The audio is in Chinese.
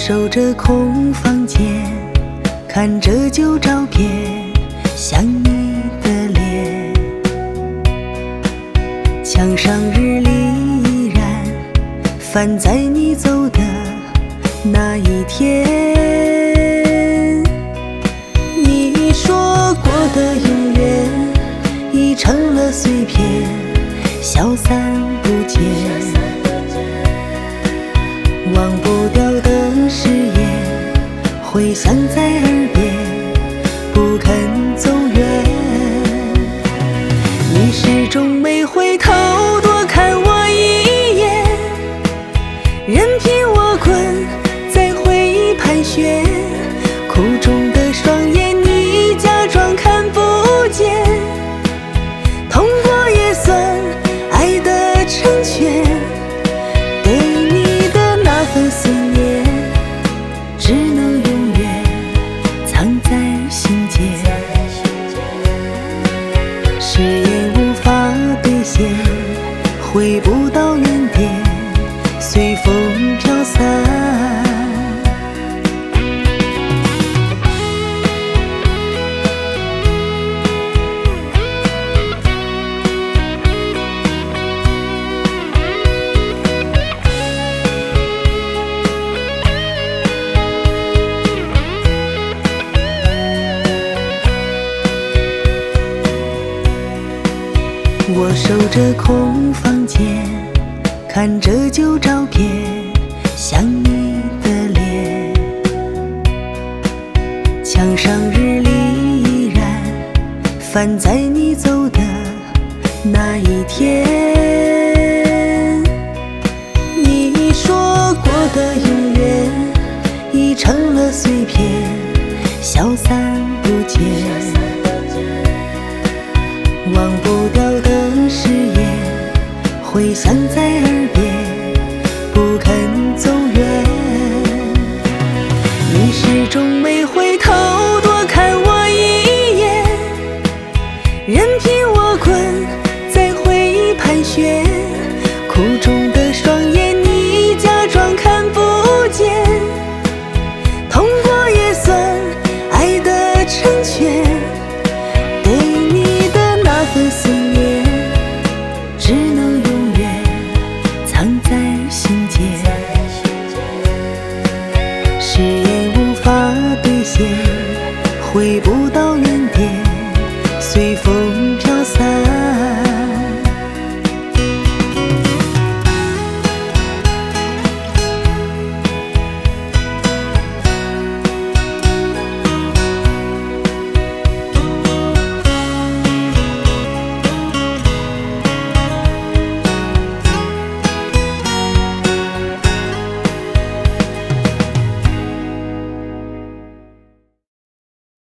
守着空房间，看着旧照片，想你的脸。墙上日历依然翻在你走的那一天。你说过的永远已成了碎片，消散不见。忘不掉的誓言回响在耳边，不肯走远。你始终没回头多看我一眼，任凭我困在回忆盘旋。苦中的双眼你假装看不见，痛过也算爱的成全。对你的那份思念只能永远藏在心间，誓言无法兑现，回不到原点，随风飘散。我守着空房间，看着旧照片，想你的脸。墙上日历依然翻在你走的那一天。你说过的永远已成了碎片，消散不见。忘不掉的誓言回响在耳边，不肯走远。你始终没回头多看我一眼，任凭我困在回忆盘旋。苦中的双眼你假装看不见，痛过也算爱的成全。对你的那份思念只能永远藏在心间，誓言无法兑现，回不